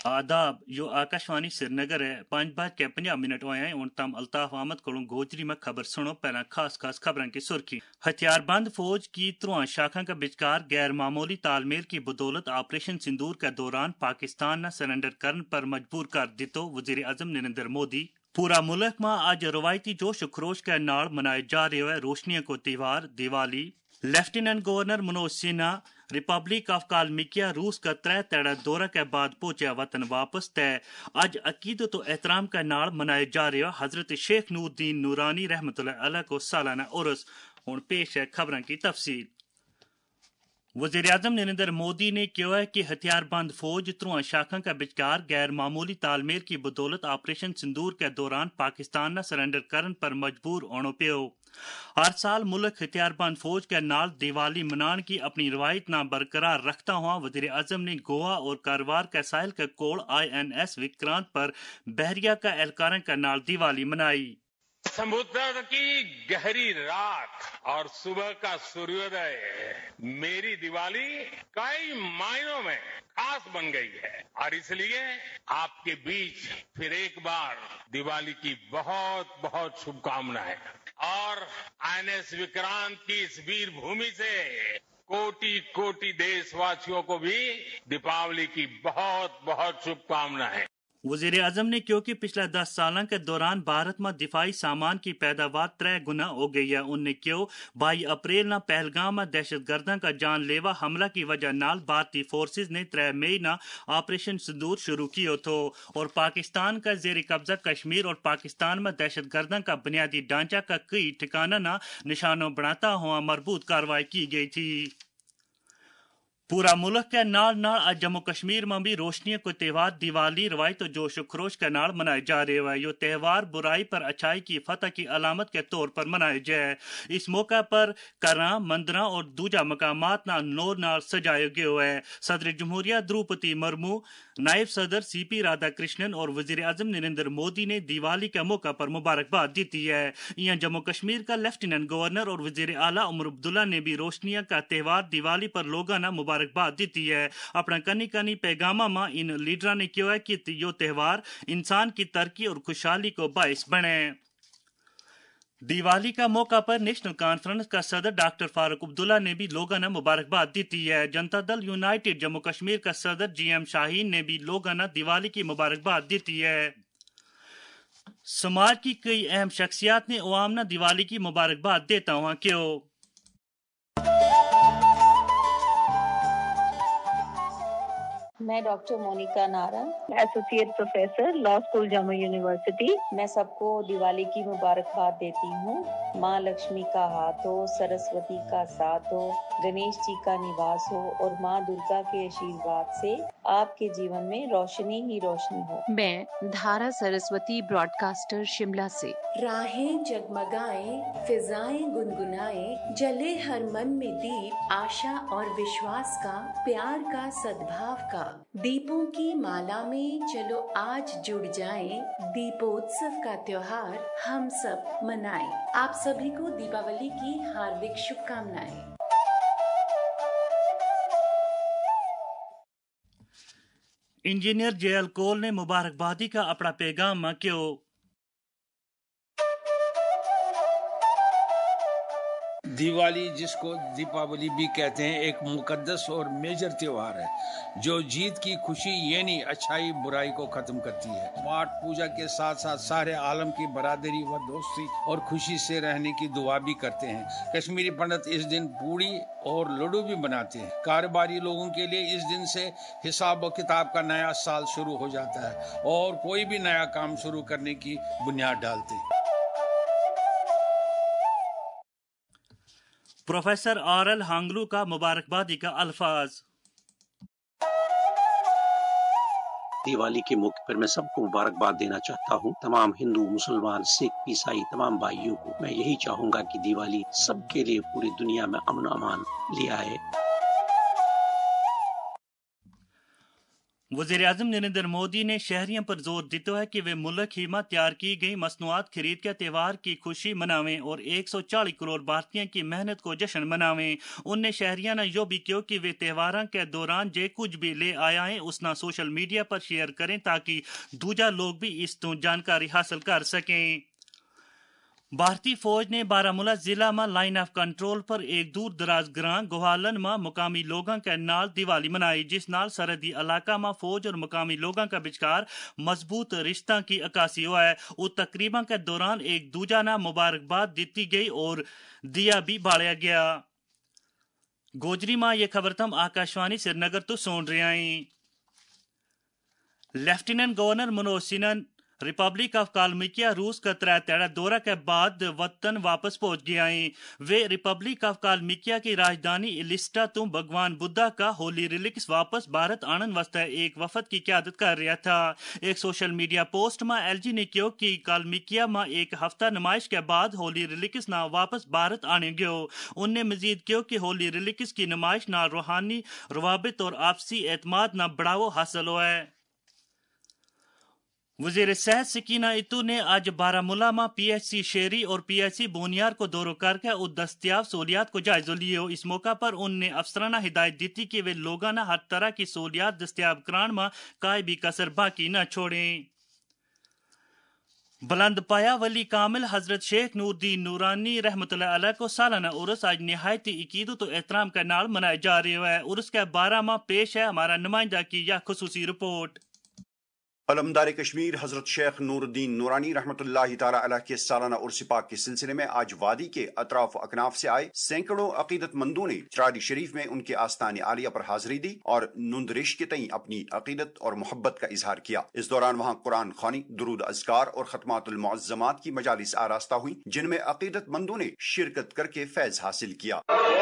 आदाब यो आकाशवाणी श्रीनगर है 5:50 होए हैं उन तम अल्ताफ अहमद को गोजरी में खबर सुनो पहला खास खबरों की सुर्खी। हथियारबंद फौज की त्रुआं शाखा का विचकार गैर मामूली तालमेल की बदौलत ऑपरेशन सिंदूर के दौरान पाकिस्तान न सरेंडर करने पर मजबूर कर दितो वजीर आजम नरेंद्र मोदी। पूरा मुल्क में आज रवायती जोश खरोश के नाल मनाए जा रहे हुए रोशनियों को त्योहार Diwali. Lieutenant governor Manoj Sinha republic of Kalmykia रूस का 3 तेड़ा दौरा के बाद पहुंचा वतन वापस तय। आज अकीदत व एहतराम के नाल मनाए जा रहे हजरत शेख नूरुद्दीन नूरानी रहमतुल्लाह अलैह को सालाना उर्स। हुण पेश है खबरों की तफसील। वज़ीर आज़म नरेंद्र मोदी ने कहा है कि हथियारबंद फौज त्रुआं शाखा का विचकार गैर मामूली तालमेल की बदौलत ऑपरेशन सिंदूर के दौरान पाकिस्तान न सरेंडर करने पर मजबूर होना पियो। हर साल मुल्क हथियारबंद फौज के नाल दिवाली मनाने की अपनी रवायत न बरकरार रखता हुआ वज़ीर आज़म ने गोवा और कारवार के साहिल के कोल INS विक्रांत पर बहरिया का एहलकारों के नाल दिवाली मनाई। समुद्र की गहरी रात और सुबह का सूर्योदय मेरी दिवाली कई मायनों में खास बन गई है और इसलिए आपके बीच फिर एक बार दिवाली की बहुत बहुत शुभकामनाएं। और INS विक्रांत की इस वीर भूमि से कोटि कोटि देशवासियों को भी दीपावली की बहुत बहुत शुभकामनाएं। वज़ीर आज़म ने कहा कि पिछले 10 सालों के दौरान भारत में दिफाई सामान की पैदावार 3 गुना हो गई है। उन्हें क्यों 22 अप्रैल न पहलगाम में दहशतगर्दों का जानलेवा हमला की वजह नाल भारतीय फोर्सेज ने 3 मई न ऑपरेशन सिंदूर शुरू किया था और पाकिस्तान का जेर कब्जा कश्मीर और पाकिस्तान में दहशतगर्दों का बुनियादी ढांचा का कई ठिकाना न निशानों बनाता हुआ मजबूत कार्रवाई की गई थी। पूरा मुल्क के नाल नाल आज जम्मू कश्मीर में भी रोशनियों को त्योहार दिवाली रवायत और जोश खरोश के नाल मनाए जा रहे हैं। यो त्योहार बुराई पर अच्छाई की फतह की अलामत के तौर पर मनाए जाए। इस मौका पर घरां मंदिरां और दूजा मकामात ना नूर नाल सजाए गए है। सदर जमहूरिया द्रौपदी मुर्मू, नायब सदर CP राधाकृष्णन और वजीर आजम नरेंद्र मोदी ने दिवाली के मौका पर मुबारकबाद दी है। यहाँ जम्मू कश्मीर का लेफ्टिनेंट गवर्नर और वजीर आला उमर अब्दुल्ला ने भी रोशनियों का त्योहार दिवाली पर लोगों ने मुबारकबाद दी है। अपना कनी पैगामा में इन लीडर ने कहा है कि यो त्योहार इंसान की तरक्की और खुशहाली को बायस बने। दिवाली का मौका पर नेशनल कॉन्फ्रेंस का सदर डॉक्टर फारूक अब्दुल्ला ने भी लोगों ने मुबारकबाद दी है। जनता दल यूनाइटेड जम्मू कश्मीर का सदर GM शाहीन ने भी लोगों ने दिवाली की मुबारकबाद दी है। समाज की कई अहम शख्सियात ने अवाम ने दिवाली की मुबारकबाद देता हुआ क्यों। मैं doctor Monika Narang, associate professor law school Jammu university. मैं सबको दिवाली की मुबारकबाद देती हूँ। माँ लक्ष्मी का हाथ हो, सरस्वती का साथ हो, गणेश जी का निवास हो और माँ दुर्गा के आशीर्वाद से आपके जीवन में रोशनी ही रोशनी हो। मैं धारा सरस्वती ब्रॉडकास्टर शिमला से। राहें जगमगाएं, फिजाएं गुनगुनाएं, जले हर मन में दीप, आशा और विश्वास का, प्यार का, सद्भाव का। दीपों की माला में चलो आज जुड़ जाएं, दीपोत्सव का त्योहार हम सब मनाएं। आप सभी को दीपावली की हार्दिक शुभकामनाएं। इंजीनियर JL कोल ने मुबारकबादी का अपना पैगाम क्यों। दिवाली, जिसको दीपावली भी कहते हैं, एक मुकद्दस और मेजर त्योहार है जो जीत की खुशी यानी अच्छाई बुराई को खत्म करती है। पाठ पूजा के साथ साथ सारे आलम की बरादरी व दोस्ती और खुशी से रहने की दुआ भी करते हैं। कश्मीरी पंडित इस दिन पूड़ी और लड्डू भी बनाते हैं। कारोबारी लोगों के लिए इस दिन से हिसाब व किताब का नया साल शुरू हो जाता है और कोई भी नया काम शुरू करने की बुनियाद डालते हैं। प्रोफेसर RL हांगलू का मुबारकबादी का अल्फाज। दिवाली के मौके पर मैं सबको मुबारकबाद देना चाहता हूँ। तमाम हिंदू, मुसलमान, सिख, ईसाई तमाम भाइयों को मैं यही चाहूँगा कि दिवाली सबके लिए पूरी दुनिया में अमन अमान ले आए। वज़ीर-ए-आज़म नरेंद्र मोदी ने शहरियों पर जोर दिया है कि वे मुल्क ही में तैयार की गई मसनूआत खरीद के त्यौहार की खुशी मनावें और 140 करोड़ भारतीयों की मेहनत को जश्न मनावें। उनने शहरियों ने यो भी किया कि वे त्योहारों के दौरान जे कुछ भी ले आया है उसना सोशल मीडिया पर शेयर करें ताकि दूजा लोग भी इस तो जानकारी हासिल कर सकें। भारतीय फौज ने बारामूला जिला में लाइन ऑफ कंट्रोल पर एक दूर दराज ग्रां गोहालन में मुकामी लोगों के नाल दिवाली मनाई, जिस नाल सरहदी इलाका में फौज और मुकामी लोगों का विचकार मजबूत रिश्ता की अक्कासी हुआ है। उस तकरीबन के दौरान एक दूजा ना मुबारकबाद दी गई और दिया भी बाड़ा गया। गोजरी में ये खबर तम आकाशवाणी श्रीनगर तो सुन रहे हैं। Lieutenant governor Manoj Sinha republic of Kalmykia रूस का त्रै दौरा के बाद वतन वापस पहुंच गया है। वे रिपब्लिक ऑफ कालमिकिया की राजधानी इलिस्टा तो भगवान बुद्धा का होली रिलिक्स वापस भारत आनंद वास्ते एक वफद की क़यादत कर रहा था। एक सोशल मीडिया पोस्ट में एलजी ने कहा कि कालमिकिया में एक हफ्ता नुमाइश के बाद होली रिलिक्स ना वापस भारत आने गयो। उनने मजीद कहा कि होली रिलिक्स की नुमाइश ना रूहानी रवाबित और आपसी एतमाद ना बढ़ावो हासिल हुआ है। वज़ीर सेहत सकीना इतू ने आज बारामूला में पीएचसी शेरी और पीएचसी बोनियार को दौरा करके उस दस्तियाब सहूलियात को जायजा लिया। इस मौका पर उनने अफसराना हिदायत दी थी कि वे लोगों ने हर तरह की सहूलियात दस्तियाब कराने में कोई भी कसर बाकी न छोड़ें। बुलंद पाया वली कामिल हजरत शेख नूरुद्दीन नूरानी रहमतुल्लाह अलैह को सालाना उर्स आज निहायत इकीदत तो एहतराम के नाल मनाया जा रहा है। उर्स के बारे में पेश है हमारा नुमाइंदा की यह खुसूसी रिपोर्ट। अलमदार कश्मीर हजरत शेख नूरुद्दीन नूरानी रहमतुल्लाहि ताला अलैह के सालाना उर्स पाक के सिलसिले में आज वादी के अतराफ अकनाफ से आए सैकड़ों अकीदतमंदों ने चरारी शरीफ में उनके आस्तान आलिया पर हाजिरी दी और नुंदरिश के तई अपनी अकीदत और मोहब्बत का इजहार किया। इस दौरान वहाँ कुरान ख्वानी, दुरूद अज़कार और खत्मातुल मुअज़्ज़मात की मजालिस आरास्ता हुई, जिनमें अकीदतमंदों ने शिरकत करके फैज हासिल किया।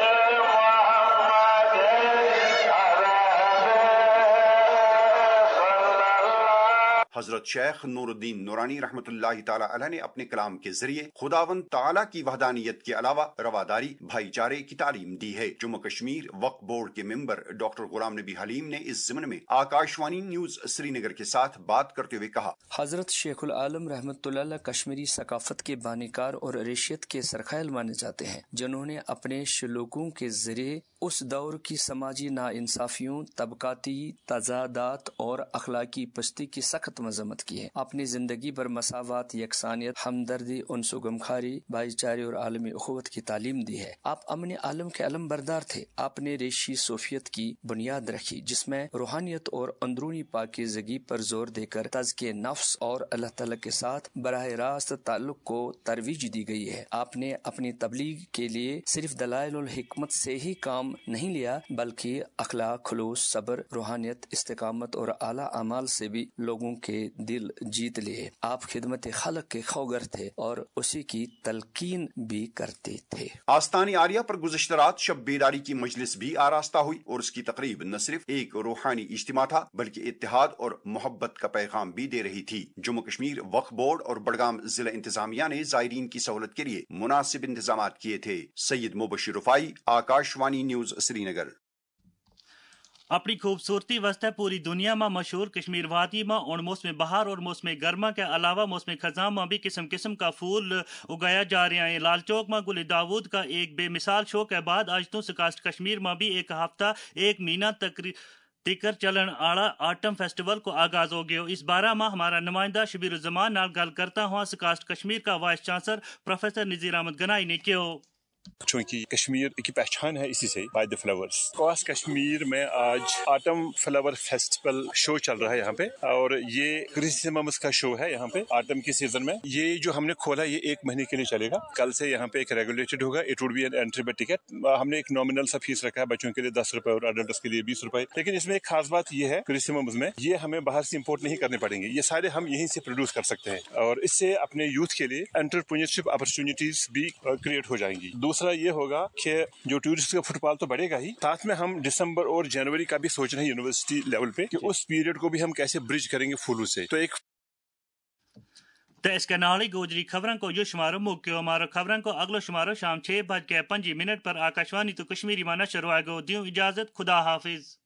हजरत शेख नूरुद्दीन नूरानी रहमतुल्लाहि ताला अलैह ने अपने कलाम के जरिए खुदावंद ताला की वहदानियत के अलावा रवादारी, भाईचारे की तालीम दी है। जम्मू कश्मीर वक्फ बोर्ड के मेंबर डॉक्टर गुलाम नबी हलीम ने इस ज़िम्न में आकाशवाणी न्यूज श्रीनगर के साथ बात करते हुए कहा, हजरत शेखुल आलम रहमतुल्लाह अलैह कश्मीरी सकाफत के बानीकार और रेशियत के सरखायल माने जाते हैं, जिन्होंने अपने शुलूकों के जरिए उस दौर की समाजी नाइंसाफियों, तबकाती तजादात और अखलाकी पस्ती की सख्त मजम्मत की है। अपनी जिंदगी पर मसावत, यकसानियत, हमदर्दी, उनसो गमखारी, भाईचारे और आलमी उखुवत की तालीम दी है। आप अमन आलम के अलम बरदार थे। आपने रेशी सोफियत की बुनियाद रखी, जिसमें रूहानियत और अंदरूनी पाकीज़गी पर जोर देकर तज़किए नफ्स और अल्लाह ताला के साथ बराह रास्त ताल्लुक को तरवीज दी गई है। आपने अपनी तबलीग के लिए सिर्फ दलाइल और हिकमत से ही काम नहीं लिया, बल्कि अखलाक, खुलूस, सब्र, रूहानियत, इस्तिकामत और आला अमाल से भी लोगों के दिल जीत लिए। आप खिदमत खल्क के खौगर थे और उसी की तलकीन भी करते थे। आस्तानी आलिया पर गुज़िश्ता रात शब बेदारी की मजलिस भी आरास्ता हुई और उसकी तकरीब न सिर्फ एक रूहानी इज्तिमा था, बल्कि इत्तेहाद और मोहब्बत का पैगाम भी दे रही थी। जम्मू कश्मीर वक्फ बोर्ड और बडगाम जिला इंतजामिया ने ज़ायरीन की सहूलत के लिए मुनासिब इंतजाम किए थे। सैयद मुबशिर रुफाई, आकाशवाणी न्यूज श्रीनगर। अपनी खूबसूरती वास्ते पूरी दुनिया में मशहूर कश्मीर वादी में और मौसम बहार और मौसम गर्मा के अलावा मौसम खज़ां में भी किस्म किस्म का फूल उगाया जा रहा है। लाल चौक में गुल दाऊद का एक बेमिसाल शो के बाद आज तो सकास्ट कश्मीर में भी एक हफ्ता एक महीना तिकर चलन आला आटम फेस्टिवल को आगाज हो गया। इस बारे में हमारा नुमाइंदा शबीर जमान नाल गल करता हुआ सकास्ट कश्मीर का vice chancellor professor Nazir Ahmad Ganai ने किया। चूँकि कश्मीर की पहचान है इसी से, बाय द फ्लावर्स। खास कश्मीर में आज आटम फ्लावर फेस्टिवल शो चल रहा है यहाँ पे, और ये क्रिसमस का शो है यहाँ पे आटम की सीजन में। ये जो हमने खोला ये 1 महीने के लिए चलेगा। कल से यहाँ पे एक रेगुलेटेड होगा। It would be an entry by ticket. हमने एक नॉमिनल सा फीस रखा है, बच्चों के लिए 10 रुपए और अडल्ट के लिए 20 रुपए। लेकिन इसमें एक खास बात ये है, क्रिसमस में ये हमें बाहर से इम्पोर्ट नहीं करने पड़ेंगे, ये सारे हम यहीं से प्रोड्यूस कर सकते हैं, और इससे अपने यूथ के लिए एंटरप्रेन्योरशिप अपॉर्चुनिटीज भी क्रिएट हो जाएंगी। दूसरा ये होगा कि जो टूरिस्ट का फुटफॉल तो बढ़ेगा ही, साथ में हम दिसंबर और जनवरी का भी सोच रहे हैं यूनिवर्सिटी लेवल पे कि उस पीरियड को भी हम कैसे ब्रिज करेंगे फूलों से। तो एक इसके नाल ही गोजरी खबरों को यो शुमारो मुक्यो। हमारा खबरों को अगलो शुमारो शाम 6:05 पर आकाशवाणी तो कश्मीरी माना शुरू आएगा। दियो इजाजत, खुदा हाफिज।